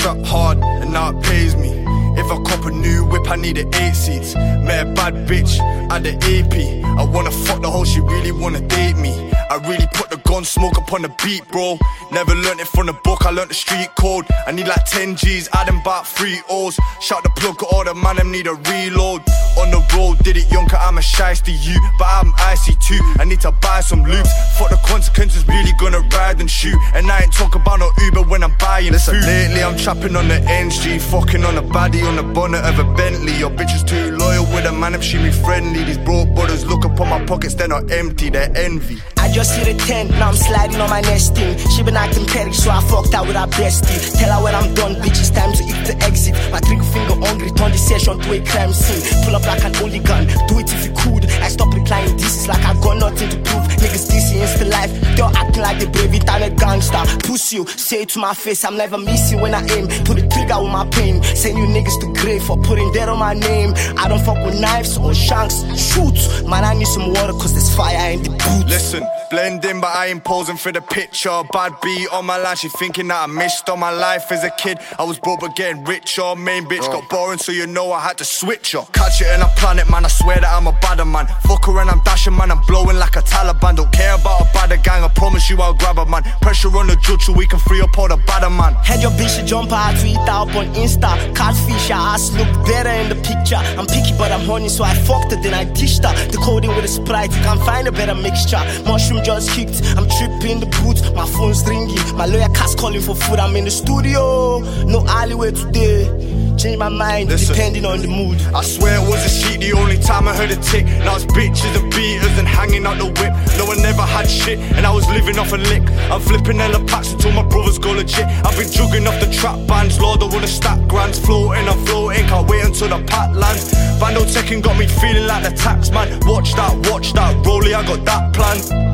trap hard and now it pays me. If I cop a new whip, I need 8 seats. Met a bad bitch at the AP. I wanna fuck the hoe, she really wanna date me. I really put the gun smoke up on the beat, bro. Never learned it from the book, I learned the street code. I need like 10 G's, add them back 3 O's. Shout the plug, all the man, them need a reload. On the road, did it young, 'cause I'm a shiesty you. But I'm icy too, I need to buy some loops. Fuck the consequences, really gonna ride and shoot. And I ain't talk about no Uber when I'm buying food. Lately I'm trapping on the NG, fucking on a baddie on the bonnet of a Bentley. Your bitch is too loyal with a man if she be friendly. These broke brothers look upon my pockets, they're not empty, they're envy. I just hit a 10, now I'm sliding on my nesting. She been acting petty, so I fucked out with her bestie. Tell her when I'm done, bitch, it's time to eat the exit. My trigger finger hungry, turn the session to a crime scene. Pull up like an hooligan, do it if you could. I stop replying, this is like I got nothing to prove. Niggas dissing insta life, they're acting like they brave internet gangster. Pussy you, say it to my face, I'm never missing when I aim. Put the trigger with my pain, send you niggas to grave for putting that on my name. I don't fuck with knives or shanks, shoot. Man, I need some water cause there's fire in the boot. Listen, blend in but I ain't posing for the picture. Bad beat on my line, she thinking that I missed on my life as a kid. I was broke but getting richer. Main bitch got boring, so you know I had to switch her. Catch it in a planet, man, I swear that I'm a badder man. Fuck her and I'm dashing, man, I'm blowing like a Taliban. Don't care about a badder gang, I promise you I'll grab a man. Pressure on the judge so we can free up all the badder man. Had your bitch to jump out, tweet out on Insta. Catfish, your ass look better in the picture. I'm picky but I'm horny, so I fucked her, then I dished her. The coding with a Sprite, can't find a better mixture. Mushroom just kicked, I'm tripping the boots. My phone's ringing, my lawyer cast calling for food. I'm in the studio, no alleyway today. Change my mind, depending on the mood. I swear it was a sheet the only time I heard a tick. Now it's bitches and beaters and hanging out the whip. No one never had shit and I was living off a lick. I'm flipping hella packs until my brothers go legit. I've been jugging off the trap bands, Lord I wanna stack grands. Floating, I'm floating, can't wait until the pat lands. Bando Tekken got me feeling like the tax man. Watch that, rollie, I got that plan.